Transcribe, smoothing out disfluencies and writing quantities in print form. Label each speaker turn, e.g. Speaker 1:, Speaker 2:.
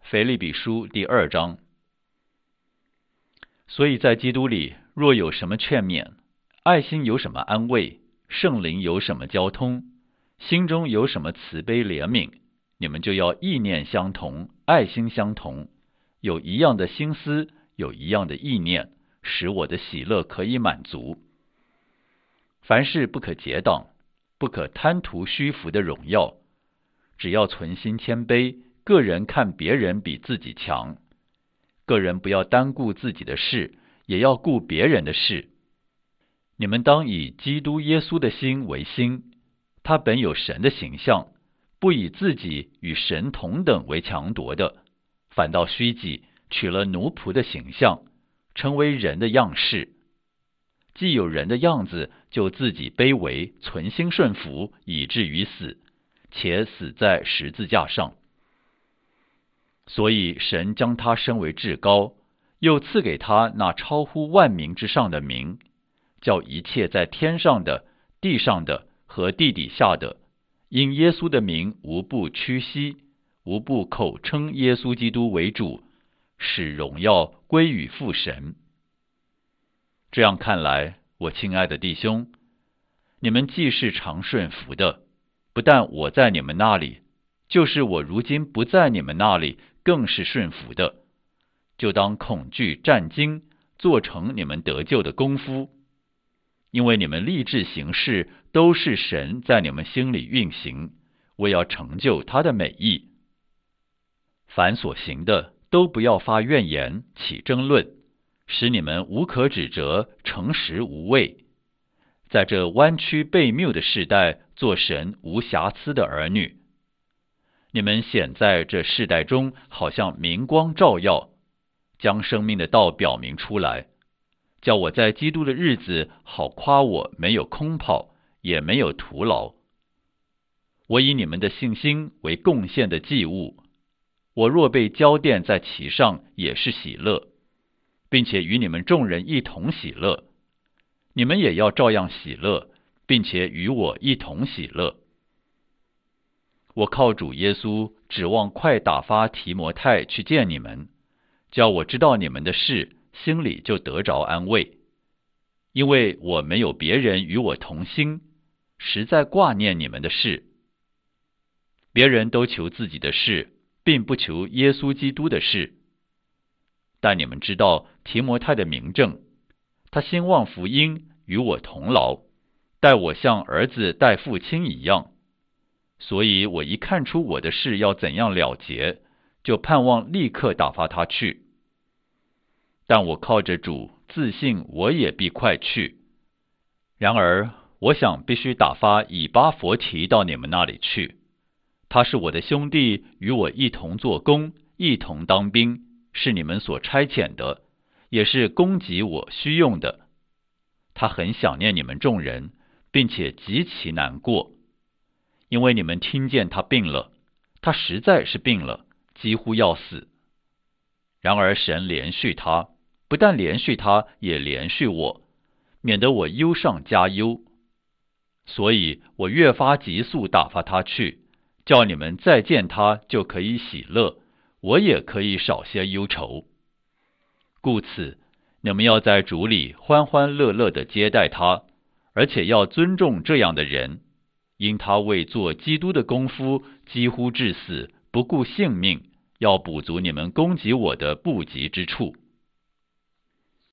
Speaker 1: 腓立比书第2章。所以在基督里，若有什么劝勉，爱心有什么安慰，圣灵有什么交通，心中有什么慈悲怜悯，你们就要意念相同，爱心相同，有一样的心思，有一样的意念，使我的喜乐可以满足。凡事不可结党，不可贪图虚浮的荣耀，只要存心谦卑，个人看别人比自己强。个人不要单顾自己的事，也要顾别人的事。你们当以基督耶稣的心为心，他本有神的形象，不以自己与神同等为强夺的，反倒虚己，取了奴仆的形象，成为人的样式。既有人的样子，就自己卑微，存心顺服，以至于死，且死在十字架上。所以神将他升为至高，又赐给他那超乎万民之上的名，叫一切在天上的、地上的和地底下的，因耶稣的名无不屈膝，无不口称耶稣基督为主，使荣耀归于父神。这样看来，我亲爱的弟兄，你们既是常顺服的，不但我在你们那里，就是我如今不在你们那里，更是顺服的，就当恐惧战惊，做成你们得救的功夫。因为你们立志行事，都是神在你们心里运行，为要成就他的美意。凡所行的，都不要发怨言，起争论，使你们无可指责，诚实无畏。在这弯曲悖谬的世代，做神无瑕疵的儿女。你们显在这世代中，好像明光照耀，将生命的道表明出来，叫我在基督的日子好夸我没有空跑，也没有徒劳。我以你们的信心为贡献的祭物，我若被浇奠在其上，也是喜乐，并且与你们众人一同喜乐。你们也要照样喜乐，并且与我一同喜乐。我靠主耶稣，指望快打发提摩太去见你们，叫我知道你们的事，心里就得着安慰。因为我没有别人与我同心，实在挂念你们的事。别人都求自己的事，并不求耶稣基督的事。但你们知道提摩太的明证，他兴旺福音，与我同劳，待我像儿子待父亲一样。所以我一看出我的事要怎样了结，就盼望立刻打发他去。但我靠着主，自信我也必快去。然而我想必须打发以巴弗提到你们那里去，他是我的兄弟，与我一同做工，一同当兵，是你们所差遣的，也是供给我需用的。他很想念你们众人，并且极其难过，因为你们听见他病了，他实在是病了，几乎要死。然而神连续他，不但连续他，也连续我，免得我忧上加忧。所以我越发急速打发他去，叫你们再见他就可以喜乐，我也可以少些忧愁。故此你们要在主里欢欢乐乐地接待他，而且要尊重这样的人，因他为做基督的功夫，几乎至死，不顾性命，要补足你们供给我的不及之处。